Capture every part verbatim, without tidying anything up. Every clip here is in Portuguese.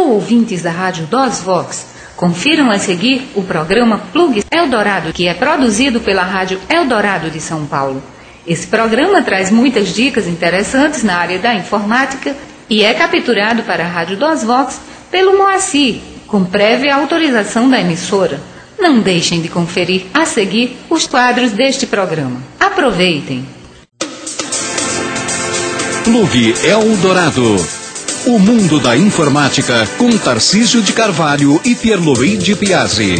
Alô, ouvintes da Rádio DOSVox. Confiram a seguir o programa Plug Eldorado, que é produzido pela Rádio Eldorado de São Paulo. Esse programa traz muitas dicas interessantes na área da informática e é capturado para a Rádio DOSVox pelo Moacir, com prévia autorização da emissora. Não deixem de conferir a seguir os quadros deste programa. Aproveitem! Plug Eldorado. O mundo da informática com Tarcísio de Carvalho e Pierluigi Piazzi.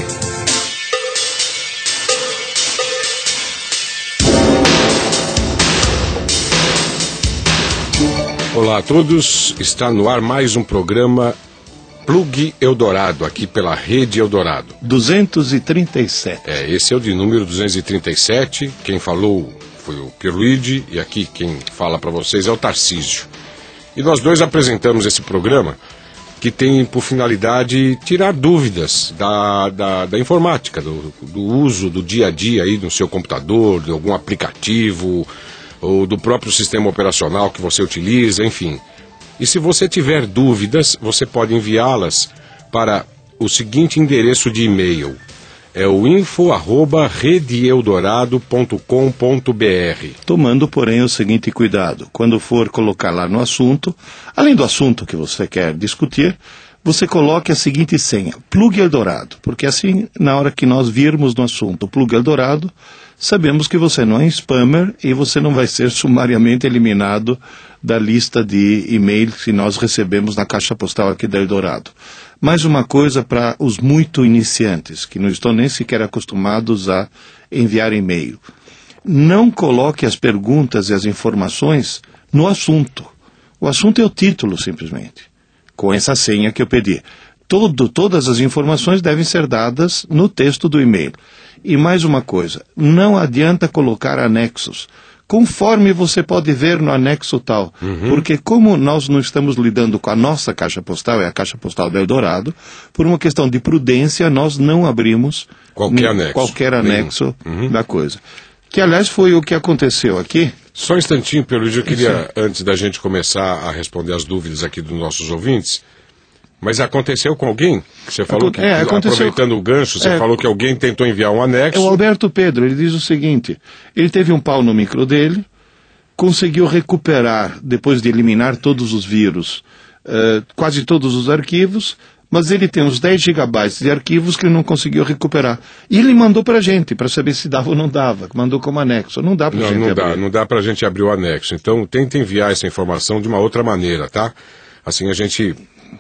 Olá a todos, está no ar mais um programa Plug Eldorado, aqui pela Rede Eldorado. duzentos e trinta e sete. É, esse é o de número duzentos e trinta e sete, quem falou foi o Pierluigi e aqui quem fala para vocês é o Tarcísio. E nós dois apresentamos esse programa que tem por finalidade tirar dúvidas da, da, da informática, do, do uso do dia a dia aí no seu computador, de algum aplicativo ou do próprio sistema operacional que você utiliza, enfim. E se você tiver dúvidas, você pode enviá-las para o seguinte endereço de e-mail. É o info arroba rede eldorado ponto com ponto br. Tomando, porém, o seguinte cuidado. Quando for colocar lá no assunto, além do assunto que você quer discutir, você coloque a seguinte senha, Plug Eldorado. Porque assim, na hora que nós virmos no assunto Plug Eldorado, sabemos que você não é spammer e você não vai ser sumariamente eliminado da lista de e-mails que nós recebemos na caixa postal aqui da Eldorado. Mais uma coisa para os muito iniciantes, que não estão nem sequer acostumados a enviar e-mail. Não coloque as perguntas e as informações no assunto. O assunto é o título, simplesmente, com essa senha que eu pedi. Todo, todas as informações devem ser dadas no texto do e-mail. E mais uma coisa, não adianta colocar anexos, conforme você pode ver no anexo tal. Uhum. Porque como nós não estamos lidando com a nossa caixa postal, é a caixa postal do Eldorado, por uma questão de prudência, nós não abrimos qualquer anexo, qualquer anexo uhum. da coisa. Que, aliás, foi o que aconteceu aqui. Só um instantinho, Pierluigi, eu queria, Sim. antes da gente começar a responder as dúvidas aqui dos nossos ouvintes, mas aconteceu com alguém? Você falou que, é, aproveitando o gancho, você é, falou que alguém tentou enviar um anexo. É o Alberto Pedro, ele diz o seguinte, ele teve um pau no micro dele, conseguiu recuperar, depois de eliminar todos os vírus, uh, quase todos os arquivos, mas ele tem uns dez gigabytes de arquivos que ele não conseguiu recuperar. E ele mandou para a gente, para saber se dava ou não dava, mandou como anexo. Não dá para a gente não abrir. Dá, não dá para a gente abrir o anexo. Então, tenta enviar essa informação de uma outra maneira, tá? Assim, a gente...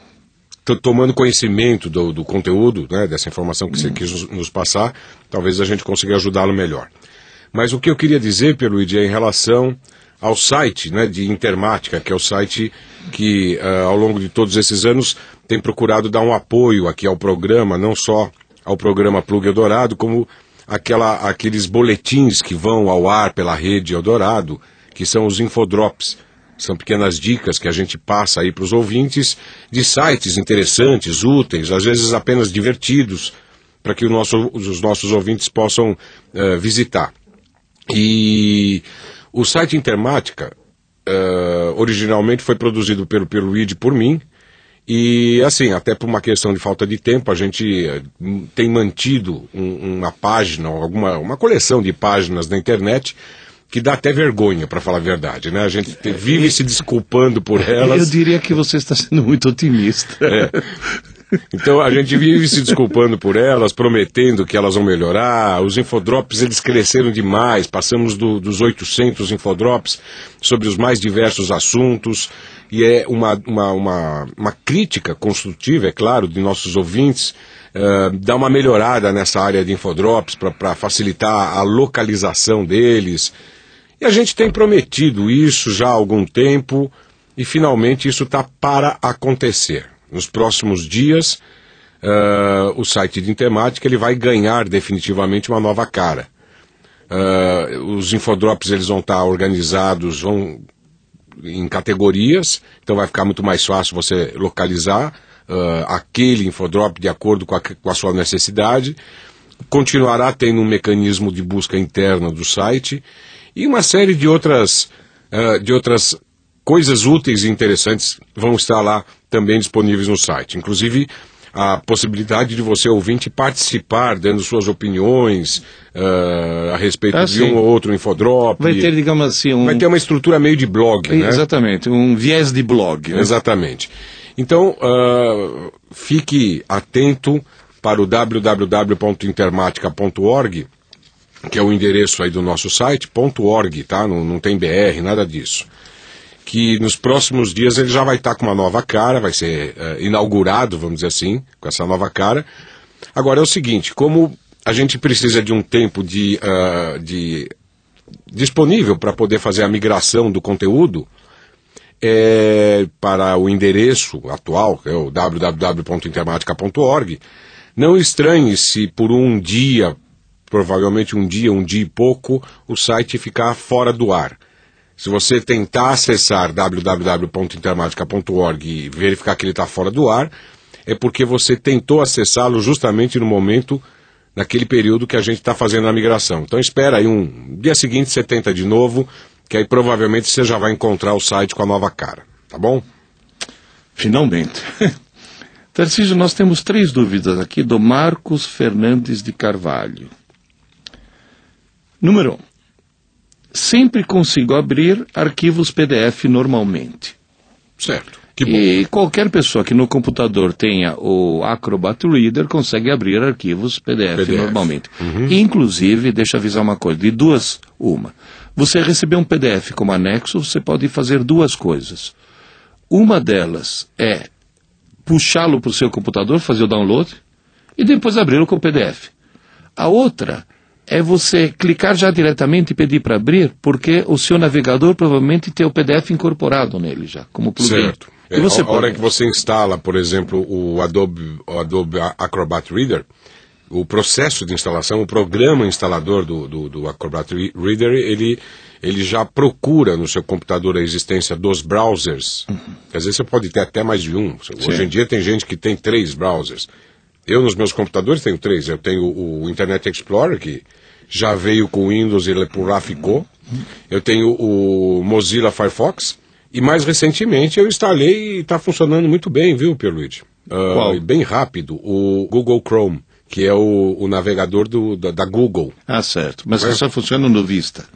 tomando conhecimento do, do conteúdo, né, dessa informação que você quis nos, nos passar, talvez a gente consiga ajudá-lo melhor. Mas o que eu queria dizer, Pierluigi, é em relação ao site, né, de Intermática, que é o site que, uh, ao longo de todos esses anos, tem procurado dar um apoio aqui ao programa, não só ao programa Plug Eldorado, como aquela, aqueles boletins que vão ao ar pela Rede Eldorado, que são os infodrops. São pequenas dicas que a gente passa aí para os ouvintes de sites interessantes, úteis, às vezes apenas divertidos, para que o nosso, os nossos ouvintes possam uh, visitar. E o site Intermática, uh, originalmente foi produzido pelo Pierluigi por mim, e assim, até por uma questão de falta de tempo, a gente uh, tem mantido um, uma página, alguma, uma coleção de páginas na internet, que dá até vergonha, para falar a verdade, né? A gente vive se desculpando por elas. Eu diria que você está sendo muito otimista. É. Então a gente vive se desculpando por elas, prometendo que elas vão melhorar. Os infodrops, eles cresceram demais, passamos do, dos oitocentos infodrops sobre os mais diversos assuntos, e é uma, uma, uma, uma crítica construtiva, é claro, de nossos ouvintes, uh, dar uma melhorada nessa área de infodrops para facilitar a localização deles. E a gente tem prometido isso já há algum tempo e finalmente isso está para acontecer. Nos próximos dias, uh, o site de Intermática ele vai ganhar definitivamente uma nova cara. Uh, os infodrops eles vão estar organizados vão, em categorias, então vai ficar muito mais fácil você localizar uh, aquele infodrop de acordo com a, com a sua necessidade. Continuará tendo um mecanismo de busca interna do site e uma série de outras, uh, de outras coisas úteis e interessantes vão estar lá também disponíveis no site. Inclusive, a possibilidade de você, ouvinte, participar, dando suas opiniões uh, a respeito ah, de sim. um ou outro infodrop. Vai ter, digamos assim, um... Vai ter uma estrutura meio de blog, né? Exatamente, um viés de blog. Né? Exatamente. Então, uh, fique atento para o w w w ponto intermatica ponto org, que é o endereço aí do nosso site, .org, tá? Não, não tem B R, nada disso. Que nos próximos dias ele já vai estar com uma nova cara, vai ser uh, inaugurado, vamos dizer assim, com essa nova cara. Agora é o seguinte, como a gente precisa de um tempo de, uh, de disponível para poder fazer a migração do conteúdo é, para o endereço atual, que é o w w w ponto intermatica ponto org, não estranhe se por um dia, provavelmente um dia, um dia e pouco, o site ficar fora do ar. Se você tentar acessar w w w ponto intermatica ponto org e verificar que ele está fora do ar, é porque você tentou acessá-lo justamente no momento, naquele período que a gente está fazendo a migração. Então espera aí um dia seguinte, você tenta de novo, que aí provavelmente você já vai encontrar o site com a nova cara, tá bom? Finalmente. Tarcísio, nós temos três dúvidas aqui do Marcos Fernandes de Carvalho. Número um. Sempre consigo abrir arquivos P D F normalmente. Certo. Que bom. E qualquer pessoa que no computador tenha o Acrobat Reader consegue abrir arquivos P D F, P D F. normalmente. Uhum. Inclusive, deixa eu avisar uma coisa, de duas, uma. Você receber um P D F como anexo, você pode fazer duas coisas. Uma delas é puxá-lo para o seu computador, fazer o download, e depois abri-lo com o P D F. A outra é você clicar já diretamente e pedir para abrir, porque o seu navegador provavelmente tem o P D F incorporado nele já, como plugin. Certo. E você a pode... hora que você instala, por exemplo, o Adobe, o Adobe Acrobat Reader, o processo de instalação, o programa instalador do, do, do Acrobat Reader, ele, ele já procura no seu computador a existência dos browsers. Uhum. Às vezes você pode ter até mais de um. Sim. Hoje em dia tem gente que tem três browsers. Eu, nos meus computadores, tenho três. Eu tenho o Internet Explorer, que já veio com o Windows e ele por lá ficou. Eu tenho o Mozilla Firefox. E mais recentemente eu instalei e está funcionando muito bem, viu, Pierluigi? Uh, bem rápido, o Google Chrome, que é o, o navegador do, da, da Google. Ah, certo. Mas é? Só funciona no Vista?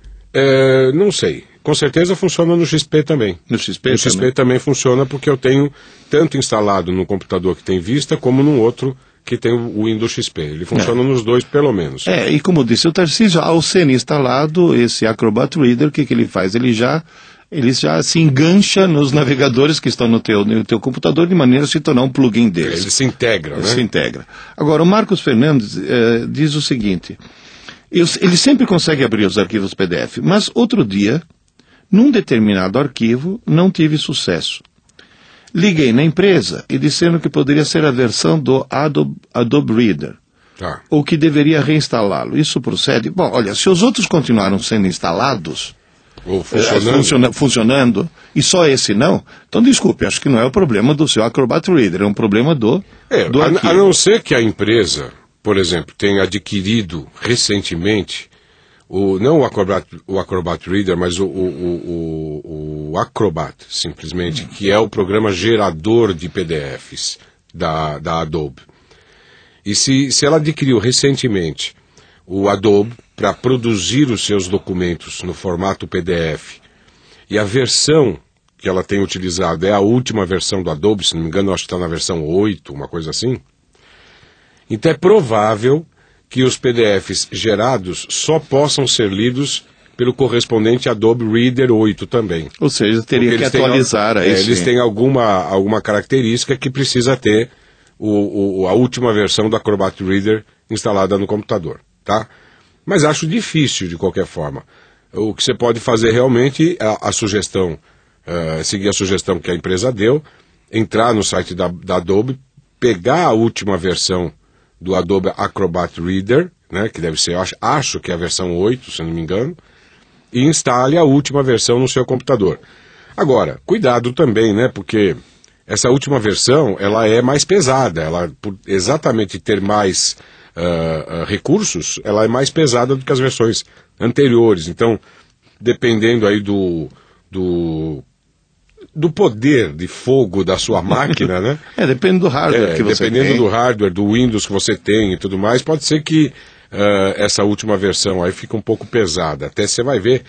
É, não sei. Com certeza funciona no X P também. No X P No também? X P também funciona porque eu tenho tanto instalado no computador que tem Vista como num outro que tem o Windows X P. Ele funciona é. nos dois pelo menos. É, e como disse o Tarcísio, ao ser instalado esse Acrobat Reader, o que, que ele faz? Ele já, ele já se engancha nos navegadores que estão no teu, no teu computador de maneira a se tornar um plugin deles. Ele se integra, ele né? Se integra. Agora, o Marcos Fernandes eh, diz o seguinte, eu, ele sempre consegue abrir os arquivos P D F, mas outro dia, num determinado arquivo, não tive sucesso. Liguei na empresa e disseram que poderia ser a versão do Adobe, Adobe Reader, ah. ou que deveria reinstalá-lo. Isso procede? Bom, olha, se os outros continuaram sendo instalados, ou funcionando. É, funciona, funcionando, e só esse não, então desculpe, acho que não é o problema do seu Acrobat Reader, é um problema do, é, do a, arquivo. A não ser que a empresa, por exemplo, tenha adquirido recentemente, o, não o Acrobat, o Acrobat Reader, mas o, o, o, o Acrobat, simplesmente, que é o programa gerador de P D Fs da, da Adobe. E se, se ela adquiriu recentemente o Adobe para produzir os seus documentos no formato P D F, e a versão que ela tem utilizado é a última versão do Adobe, se não me engano, acho que está na versão oito, uma coisa assim, então é provável que os P D Fs gerados só possam ser lidos pelo correspondente Adobe Reader oito também. Ou seja, teria que atualizar têm, aí. É, eles têm alguma, alguma característica que precisa ter o, o, a última versão do Acrobat Reader instalada no computador, tá? Mas acho difícil de qualquer forma. O que você pode fazer realmente, a, a sugestão, uh, seguir a sugestão que a empresa deu, entrar no site da, da Adobe, pegar a última versão do Adobe Acrobat Reader, né, que deve ser, acho, acho que é a versão oito, se não me engano, e instale a última versão no seu computador. Agora, cuidado também, né, porque essa última versão, ela é mais pesada, ela, por exatamente ter mais uh, uh, recursos, ela é mais pesada do que as versões anteriores. Então, dependendo aí do, do do poder de fogo da sua máquina, né? É, depende do hardware é, que você tem. Dependendo do hardware, do Windows que você tem e tudo mais, pode ser que uh, essa última versão aí fique um pouco pesada. Até você vai ver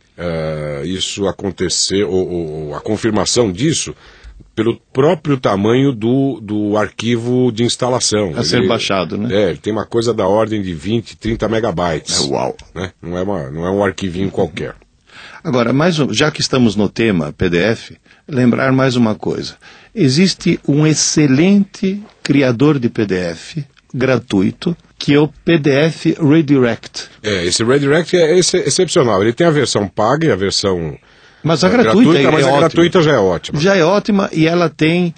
uh, isso acontecer, ou, ou a confirmação disso, pelo próprio tamanho do, do arquivo de instalação. A ser ele, baixado, né? É, ele tem uma coisa da ordem de vinte, trinta megabytes. É, uau! Né? Não, é uma, não é um arquivinho qualquer. Agora, mais um, já que estamos no tema P D F, lembrar mais uma coisa. Existe um excelente criador de P D F, gratuito, que é o P D F Redirect. É, esse Redirect é ex excepcional. Ele tem a versão paga e a versão... Mas a é, gratuita, gratuita, é, mas é a ótima. gratuita já é ótima. Já é ótima e ela tem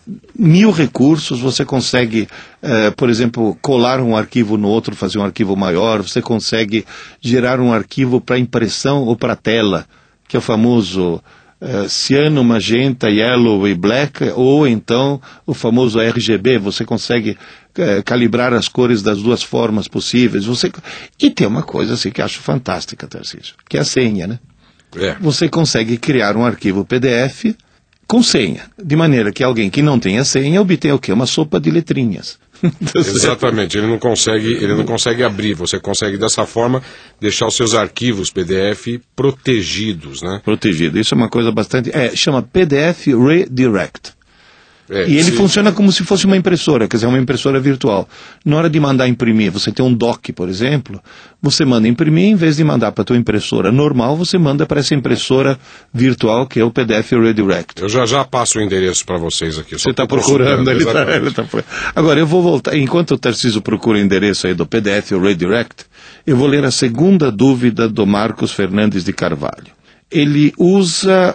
mil recursos. Você consegue, eh, por exemplo, colar um arquivo no outro, fazer um arquivo maior. Você consegue gerar um arquivo para impressão ou para tela, que é o famoso eh, ciano, magenta, yellow e black, ou então o famoso R G B. Você consegue eh, calibrar as cores das duas formas possíveis. Você... E tem uma coisa assim que eu acho fantástica, Tarcísio, que é a senha, né? É. Você consegue criar um arquivo P D F com senha, de maneira que alguém que não tenha senha obtenha o quê? Uma sopa de letrinhas. Exatamente, ele não consegue, ele não consegue abrir, você consegue dessa forma deixar os seus arquivos P D F protegidos, né? Protegido, isso é uma coisa bastante... É, chama P D F Redirect. É, e ele se... funciona como se fosse uma impressora, quer dizer, uma impressora virtual. Na hora de mandar imprimir, você tem um dock, por exemplo, você manda imprimir, em vez de mandar para a tua impressora normal, você manda para essa impressora virtual, que é o P D F Redirect. Eu já já passo o endereço para vocês aqui. Você está procurando, ele tá, ele tá... Agora, eu vou voltar, enquanto o Tarcísio procura o endereço aí do P D F Redirect, eu vou ler a segunda dúvida do Marcos Fernandes de Carvalho. Ele usa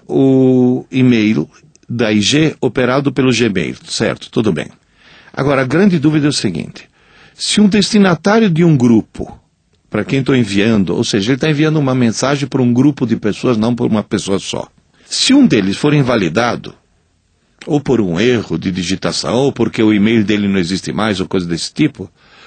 o e-mail da I G operado pelo Gmail, certo, tudo bem. Agora, a grande dúvida é o seguinte: se um destinatário de um grupo, para quem estou enviando, ou seja, ele está enviando uma mensagem para um grupo de pessoas, não por uma pessoa só. Se um deles for invalidado, ou por um erro de digitação, ou porque o e-mail dele não existe mais, ou coisa desse tipo,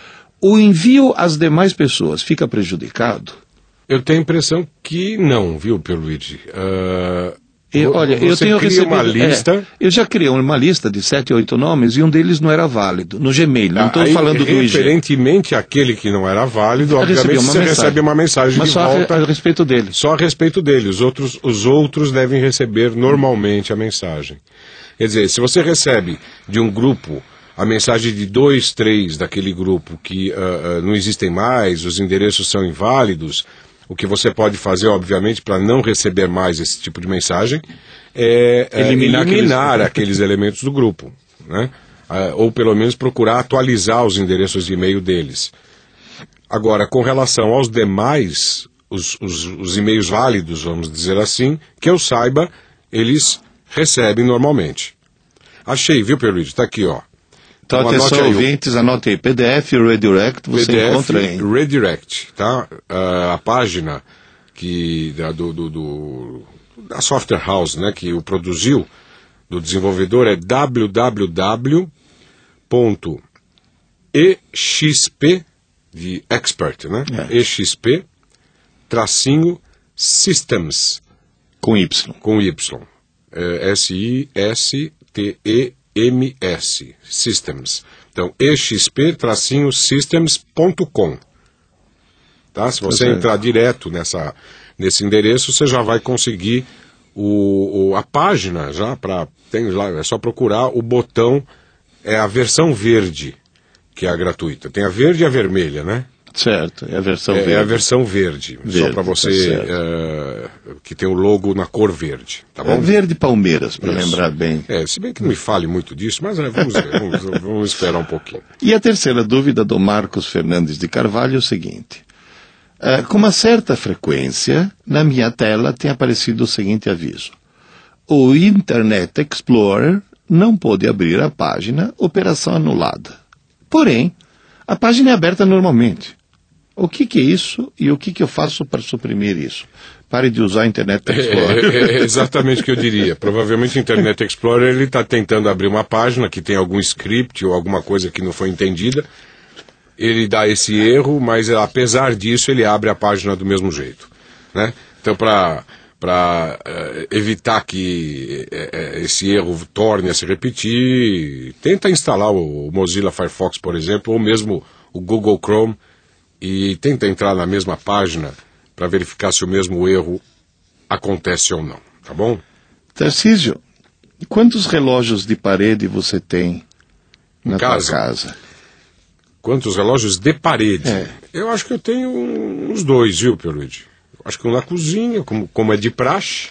o envio às demais pessoas fica prejudicado? Eu tenho a impressão que não, viu, Pierluigi? Uh... Eu, olha, Você eu tenho cria recebido, uma lista. É, eu já criei uma lista de sete ou oito nomes e um deles não era válido. No Gmail, não estou falando do I G. Referentemente àquele que não era válido, Eu obviamente você mensagem. recebe uma mensagem Mas de só volta. A, a respeito dele. Só a respeito dele. Os outros, os outros devem receber normalmente a mensagem. Quer dizer, se você recebe de um grupo a mensagem de dois, três daquele grupo que uh, uh, não existem mais, os endereços são inválidos, o que você pode fazer, obviamente, para não receber mais esse tipo de mensagem, é, é eliminar, eliminar aqueles... aqueles elementos do grupo, né? Uh, ou pelo menos procurar atualizar os endereços de e-mail deles. Agora, com relação aos demais, os, os, os e-mails válidos, vamos dizer assim, que eu saiba, eles recebem normalmente. Achei, viu, Pierluigi? Está aqui, ó. Então, então atenção, aí, ouvintes, anote aí, P D F Redirect, você P D F encontra aí. Redirect, tá? Uh, a página que, da, do, do, do, da Software House, né, que o produziu, do desenvolvedor, é w w w ponto e x p, de expert, né? É. exp, tracinho, systems. Com Y. Com Y. É, S I S T E M S, Systems. Então, exp tracinho systems ponto com. Tá? Se você entrar direto nessa, nesse endereço, você já vai conseguir o, o, a página, já para tem lá, é só procurar o botão, é a versão verde, que é a gratuita. Tem a verde e a vermelha, né? Certo, é a versão é, verde. É a versão verde, verde só para você, tá uh, que tem o logo na cor verde, tá bom? É verde Palmeiras, para lembrar bem. É, se bem que não me fale muito disso, mas é, vamos, ver, vamos, vamos esperar um pouquinho. E a terceira dúvida do Marcos Fernandes de Carvalho é o seguinte: uh, com uma certa frequência, na minha tela tem aparecido o seguinte aviso: o Internet Explorer não pôde abrir a página, operação anulada. Porém, a página é aberta normalmente. O que, que é isso e o que, que eu faço para suprimir isso? Pare de usar Internet Explorer. É, é, é exatamente o que eu diria. Provavelmente o Internet Explorer ele está tentando abrir uma página que tem algum script ou alguma coisa que não foi entendida. Ele dá esse erro, mas apesar disso ele abre a página do mesmo jeito, né? Então, para para uh, evitar que uh, esse erro torne a se repetir, tenta instalar o, o Mozilla Firefox, por exemplo, ou mesmo o Google Chrome, e tenta entrar na mesma página para verificar se o mesmo erro acontece ou não, tá bom? Tarcísio, quantos relógios de parede você tem na casa? tua casa? Quantos relógios de parede? É. Eu acho que eu tenho uns dois, viu, Pierluigi? Acho que um na cozinha, como, como é de praxe,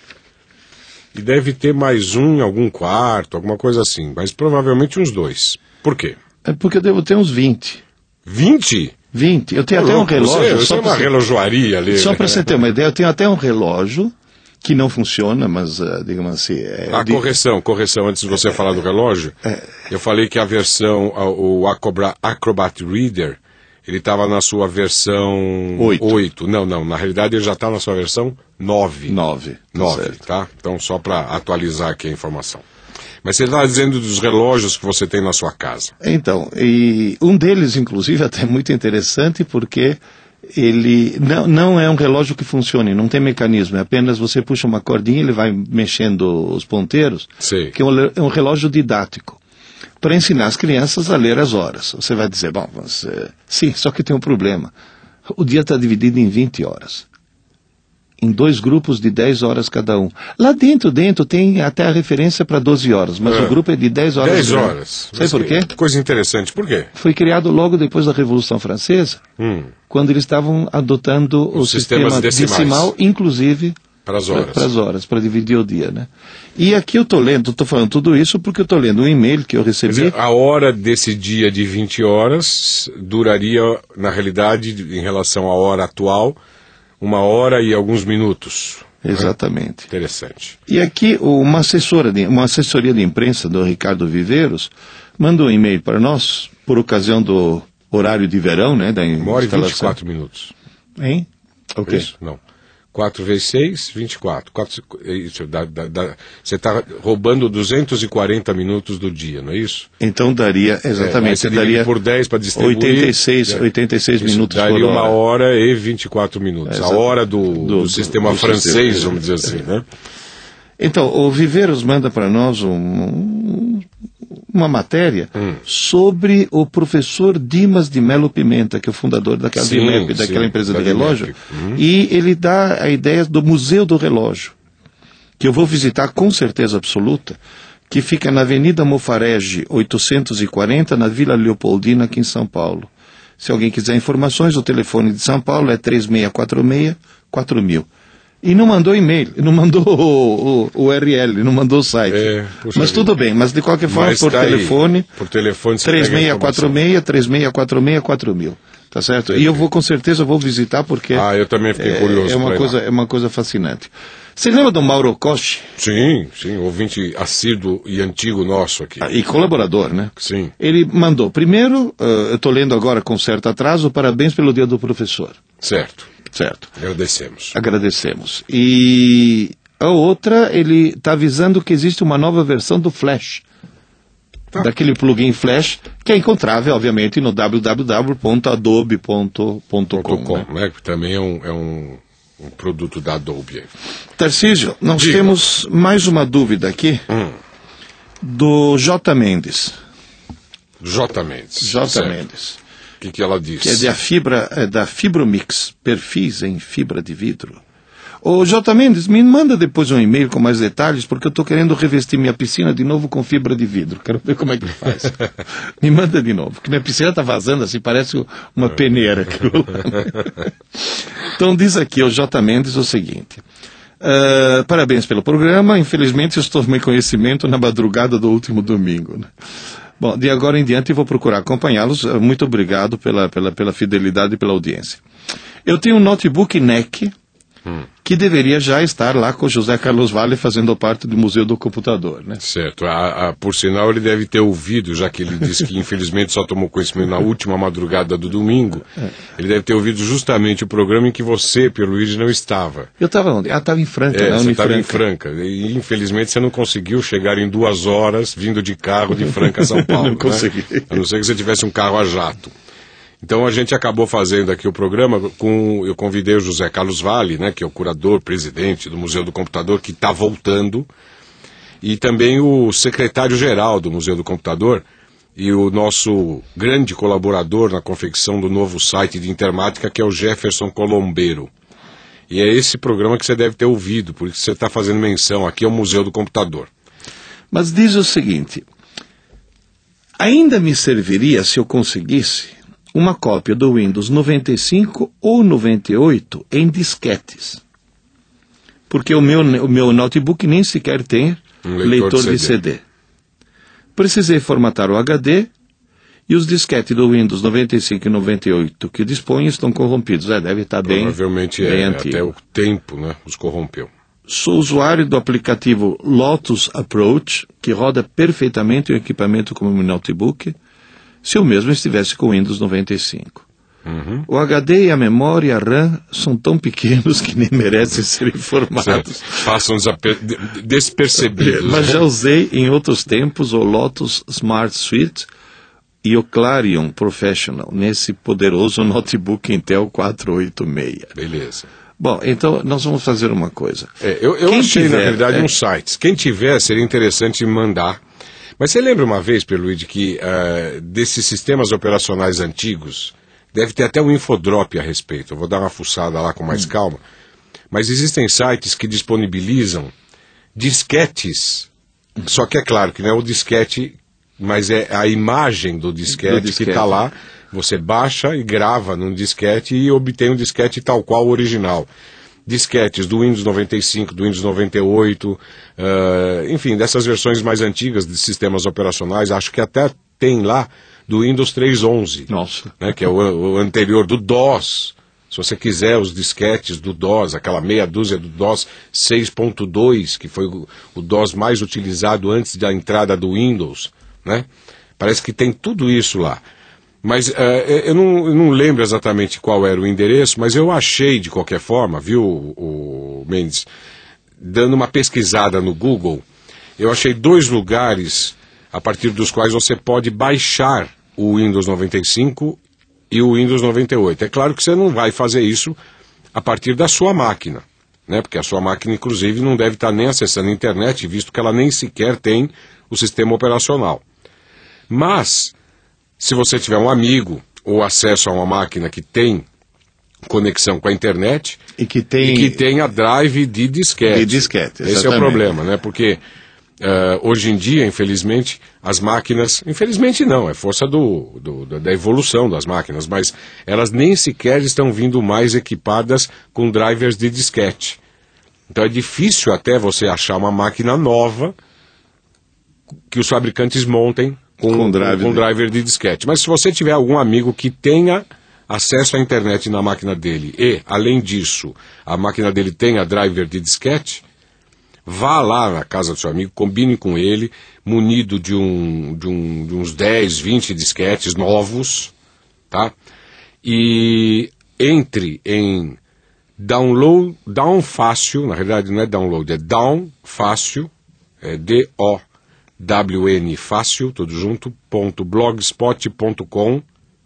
e deve ter mais um em algum quarto, alguma coisa assim, mas provavelmente uns dois. Por quê? É porque eu devo ter uns vinte. vinte? vinte. Eu tenho Tá até louco, um relógio. Você, você é uma você... relojoaria ali. Só para você ter uma ideia, eu tenho até um relógio que não funciona, mas, uh, digamos assim... É, a de... correção, correção, antes de você é, falar do relógio, é, eu falei que a versão, o Acrobat, Acrobat Reader, ele estava na sua versão oito. Não, não, na realidade ele já está na sua versão nove. nove. nove, tá? Então, só para atualizar aqui a informação. Mas você está dizendo dos relógios que você tem na sua casa. Então, e um deles, inclusive, até muito interessante, porque ele não, não é um relógio que funcione, não tem mecanismo, é apenas você puxa uma cordinha, ele vai mexendo os ponteiros, Sim. que é um, é um relógio didático, para ensinar as crianças a ler as horas. Você vai dizer, bom, mas, uh, sim, só que tem um problema. O dia está dividido em vinte horas. Em dois grupos de dez horas cada um. Lá dentro, dentro, tem até a referência para doze horas, mas é. o grupo é de dez horas. dez horas. Sabe por quê? Coisa interessante, por quê? Foi criado logo depois da Revolução Francesa, hum. quando eles estavam adotando Os o sistema decimal, inclusive para as horas, para as horas, para dividir o dia, né? E aqui eu estou lendo, estou falando tudo isso porque eu estou lendo um e-mail que eu recebi. Quer dizer, a hora desse dia de vinte horas duraria, na realidade, em relação à hora atual, uma hora e alguns minutos. Exatamente. É interessante. E aqui uma, assessora de, uma assessoria de imprensa do Ricardo Viveiros mandou um e-mail para nós, por ocasião do horário de verão, né? Da uma hora e vinte e quatro minutos. Hein? Ok. Isso? Não. quatro vezes seis, vinte e quatro. quatro isso, dá, dá, dá, você está roubando duzentos e quarenta minutos do dia, não é isso? Então daria, exatamente. É, você daria por dez para distribuir. oitenta e seis, é, oitenta e seis isso, minutos daria por hora. uma hora e vinte e quatro minutos. É, a hora do, do, do, do sistema do francês, sistema. Vamos dizer assim, né? Então, o Viveiros manda para nós um, uma matéria hum. sobre o professor Dimas de Melo Pimenta, que é o fundador daquela, sim, D M E P, daquela sim, empresa da de relógio, hum. e ele dá a ideia do Museu do Relógio, que eu vou visitar com certeza absoluta, que fica na Avenida Mofarege oitocentos e quarenta, na Vila Leopoldina, aqui em São Paulo. Se alguém quiser informações, o telefone de São Paulo é três seis quatro seis, quatro mil. E não mandou e-mail, não mandou o, o, o U R L, não mandou o site. É, mas tudo vida. bem, mas de qualquer forma, mas por, tá telefone, aí, por telefone, três seis quatro seis, três seis quatro seis, quatro mil. Tá certo? É, e eu vou, com certeza, vou visitar porque... Ah, eu também fiquei é, curioso. É uma, coisa, é uma coisa fascinante. Você lembra do Mauro Koch? Sim, sim, ouvinte assíduo e antigo nosso aqui. Ah, e colaborador, né? Sim. Ele mandou, primeiro, uh, eu estou lendo agora com certo atraso, parabéns pelo Dia do Professor. Certo. Certo. Agradecemos. Agradecemos. E a outra, ele está avisando que existe uma nova versão do Flash. Tá. Daquele plugin Flash, que é encontrável, obviamente, no w w w ponto adobe ponto com. Né? Né? Também é um, é um, um produto da Adobe. Tarcísio, nós Diga. temos mais uma dúvida aqui hum. do J. Mendes. J. Mendes. J. Certo. Mendes. O que, que ela disse? Que é da, fibra, é da Fibromix, perfis em fibra de vidro. Ô J. Mendes, me manda depois um e-mail com mais detalhes, porque eu estou querendo revestir minha piscina de novo com fibra de vidro. Quero ver como é que faz. Me manda de novo, porque minha piscina está vazando assim, parece uma peneira. Então diz aqui o J. Mendes o seguinte. Uh, parabéns pelo programa, infelizmente eu tomei conhecimento na madrugada do último domingo, né? Bom, de agora em diante eu vou procurar acompanhá-los. Muito obrigado pela, pela, pela fidelidade e pela audiência. Eu tenho um notebook N E C, hum. que deveria já estar lá com o José Carlos Vale fazendo parte do Museu do Computador, né? Certo. A, a, por sinal, ele deve ter ouvido, já que ele disse que infelizmente só tomou conhecimento na última madrugada do domingo, é. ele deve ter ouvido justamente o programa em que você, Pierluigi, não estava. Eu estava onde? Ah, estava em Franca. É, não, você estava em Franca. E infelizmente você não conseguiu chegar em duas horas vindo de carro de Franca a São Paulo. Não consegui. Né? A não ser que você tivesse um carro a jato. Então a gente acabou fazendo aqui o programa com... Eu convidei o José Carlos Vale, né, que é o curador, presidente do Museu do Computador, que está voltando, e também o secretário-geral do Museu do Computador e o nosso grande colaborador na confecção do novo site de Intermática, que é o Jefferson Colombeiro. E é esse programa que você deve ter ouvido, por isso você está fazendo menção aqui ao Museu do Computador. Mas diz o seguinte, ainda me serviria se eu conseguisse uma cópia do Windows noventa e cinco ou noventa e oito em disquetes. Porque o meu, o meu notebook nem sequer tem um leitor, leitor de, de C D. Precisei formatar o H D e os disquetes do Windows noventa e cinco e noventa e oito que disponho estão corrompidos. É, deve estar bem, Provavelmente bem é, antigo. Até o tempo, né, os corrompeu. Sou usuário do aplicativo Lotus Approach, que roda perfeitamente o equipamento como meu notebook, se eu mesmo estivesse com o Windows noventa e cinco. Uhum. O H D e a memória e a RAM são tão pequenos que nem merecem ser informados. Passam despercebidos. Mas já usei em outros tempos o Lotus Smart Suite e o Clarion Professional, nesse poderoso notebook Intel quatrocentos e oitenta e seis. Beleza. Bom, então nós vamos fazer uma coisa. É, eu eu achei, tiver, na verdade, é... uns sites. Quem tiver, seria interessante mandar. Mas você lembra uma vez, Pierluigi, que uh, desses sistemas operacionais antigos, deve ter até um infodrop a respeito. Eu vou dar uma fuçada lá com mais hum. calma. Mas existem sites que disponibilizam disquetes. Hum. Só que é claro que não é o disquete, mas é a imagem do disquete, do disquete. que está lá. Você baixa e grava num disquete e obtém um disquete tal qual o original. Disquetes do Windows noventa e cinco, do Windows noventa e oito, uh, enfim, dessas versões mais antigas de sistemas operacionais, acho que até tem lá do Windows trezentos e onze, Nossa. Né, que é o, o anterior do DOS. Se você quiser os disquetes do DOS, aquela meia dúzia do DOS seis ponto dois, que foi o, o DOS mais utilizado antes da entrada do Windows, né? Parece que tem tudo isso lá. Mas uh, eu, não, eu não lembro exatamente qual era o endereço, mas eu achei de qualquer forma, viu, o, o Mendes, dando uma pesquisada no Google, eu achei dois lugares a partir dos quais você pode baixar o Windows noventa e cinco e o Windows noventa e oito. É claro que você não vai fazer isso a partir da sua máquina, né? Porque a sua máquina, inclusive, não deve estar nem acessando a internet, visto que ela nem sequer tem o sistema operacional. Mas se você tiver um amigo ou acesso a uma máquina que tem conexão com a internet e que tem, e que tem a drive de disquete. De disquete, exatamente. Esse é o problema, né? Porque uh, hoje em dia, infelizmente, as máquinas... Infelizmente não, é força do, do, da evolução das máquinas, mas elas nem sequer estão vindo mais equipadas com drivers de disquete. Então é difícil até você achar uma máquina nova que os fabricantes montem Com, com, drive com driver de disquete. Mas se você tiver algum amigo que tenha acesso à internet na máquina dele e, além disso, a máquina dele tenha driver de disquete, vá lá na casa do seu amigo, combine com ele, munido de, um, de, um, de uns dez, vinte disquetes novos, tá? E entre em download, down fácil, na realidade não é download, é down fácil, é D O W N fácil, tudo junto, ponto blogspot ponto com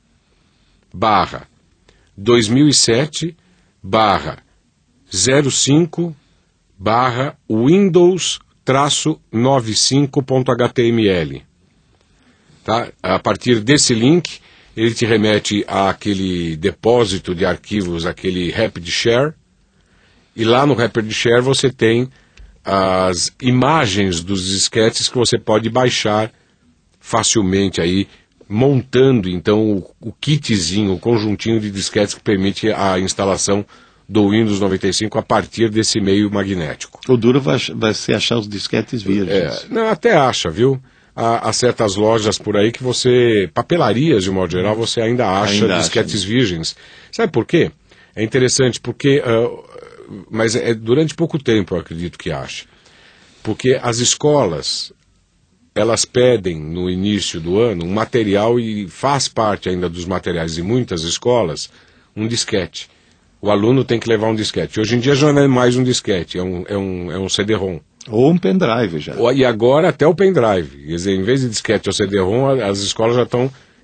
barra dois mil e sete barra zero cinco barra Windows traço noventa e cinco ponto H T M L. Tá? A partir desse link, ele te remete àquele depósito de arquivos, aquele Rapid Share, e lá no Rapid Share você tem as imagens dos disquetes que você pode baixar facilmente aí, montando então o, o kitzinho, o conjuntinho de disquetes que permite a instalação do Windows noventa e cinco a partir desse meio magnético. O duro vai, vai ser achar os disquetes virgens. É, não, até acha, viu? Há, há certas lojas por aí que você, papelarias de modo geral, você ainda acha ainda disquetes acha, né? virgens. Sabe por quê? É interessante porque... Uh, mas é durante pouco tempo, eu acredito que acha. Porque as escolas, elas pedem no início do ano um material, e faz parte ainda dos materiais de muitas escolas, um disquete. O aluno tem que levar um disquete. Hoje em dia já não é mais um disquete, é um, é um, é um C D ROM. Ou um pendrive já. E agora até o pendrive. Quer dizer, em vez de disquete ou C D ROM, as escolas já estão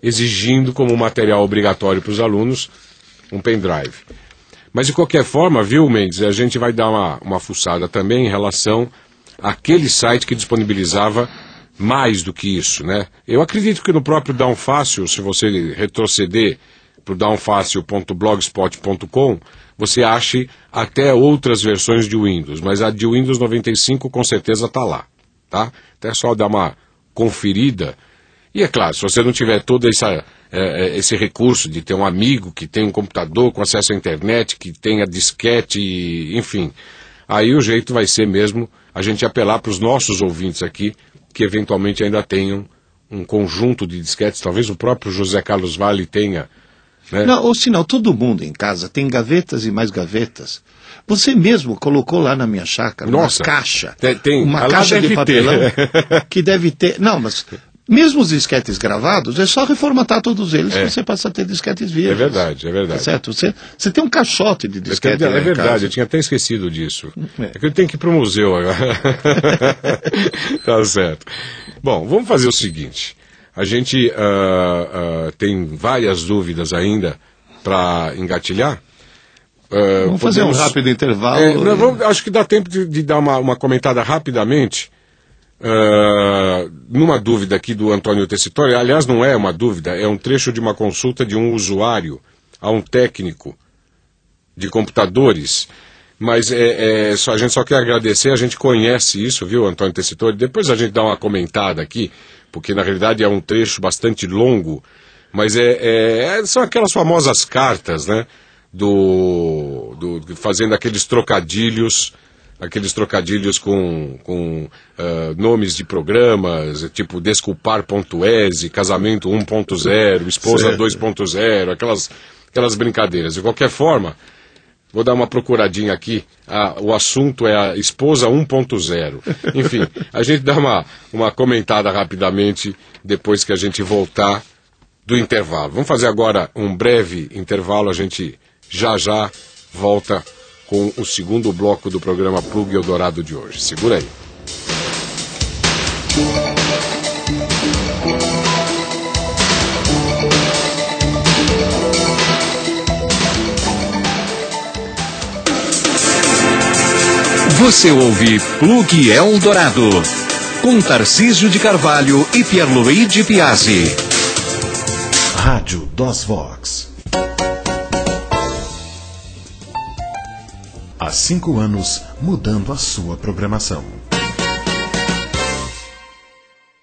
exigindo como material obrigatório para os alunos um pendrive. Mas de qualquer forma, viu, Mendes, a gente vai dar uma, uma fuçada também em relação àquele site que disponibilizava mais do que isso, né? Eu acredito que no próprio Downfácil, se você retroceder para o downfácil ponto blogspot ponto com, você ache até outras versões de Windows, mas a de Windows noventa e cinco com certeza está lá, tá? Então é só dar uma conferida. E é claro, se você não tiver todo essa, é, esse recurso de ter um amigo que tem um computador com acesso à internet, que tenha disquete, e, enfim, aí o jeito vai ser mesmo a gente apelar para os nossos ouvintes aqui, que eventualmente ainda tenham um conjunto de disquetes, talvez o próprio José Carlos Vale tenha. Né? Não, ou senão, todo mundo em casa tem gavetas e mais gavetas. Você mesmo colocou lá na minha chácara Nossa, uma caixa, tem, tem, uma caixa de papelão que deve ter... Não, mas mesmo os disquetes gravados, é só reformatar todos eles, é. Você passa a ter disquetes vivos. É verdade, é verdade. Tá certo? Você, você tem um caixote de disquete. É, é verdade, eu tinha até esquecido disso. É, é que eu tenho que ir para o museu agora. Tá certo. Bom, vamos fazer o seguinte. A gente uh, uh, tem várias dúvidas ainda para engatilhar. Uh, vamos fazer podemos... um rápido intervalo. É, não, vamos, acho que dá tempo de, de dar uma, uma comentada rapidamente. Uh, numa dúvida aqui do Antônio Tessitori, aliás não é uma dúvida, é um trecho de uma consulta de um usuário a um técnico de computadores, mas é, é, só, a gente só quer agradecer, a gente conhece isso, viu, Antônio Tessitori, depois a gente dá uma comentada aqui, porque na realidade é um trecho bastante longo, mas é, é, são aquelas famosas cartas, né, do, do, fazendo aqueles trocadilhos, aqueles trocadilhos com, com uh, nomes de programas, tipo desculpar.exe, casamento um ponto zero, esposa dois ponto zero, aquelas, aquelas brincadeiras. De qualquer forma, vou dar uma procuradinha aqui, ah, o assunto é a esposa um ponto zero. Enfim, a gente dá uma, uma comentada rapidamente depois que a gente voltar do intervalo. Vamos fazer agora um breve intervalo, a gente já já volta com o segundo bloco do programa Plug Eldorado de hoje. Segura aí. Você ouve Plug Eldorado, com Tarcísio de Carvalho e Pierluigi Piazzi. Rádio DOSVox. Há cinco anos, mudando a sua programação.